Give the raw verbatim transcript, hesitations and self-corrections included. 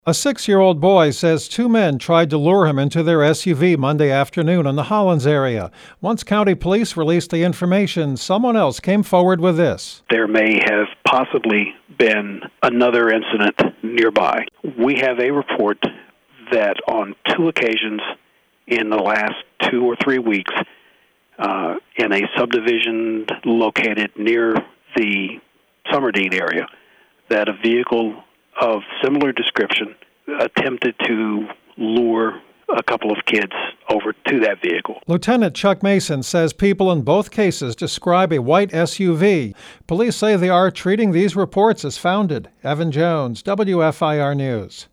A six-year-old boy says two men tried to lure him into their S U V Monday afternoon in the Hollins area. Once County Police released the information, someone else came forward with this. There may have possibly been another incident nearby. We have a report that on two occasions in the last two or three weeks, uh, in a subdivision located near the Summerdine area, that a vehicle of similar description attempted to lure a couple of kids over to that vehicle. Lieutenant Chuck Mason says people in both cases describe a white S U V. Police say they are treating these reports as founded. Evan Jones, W F I R News.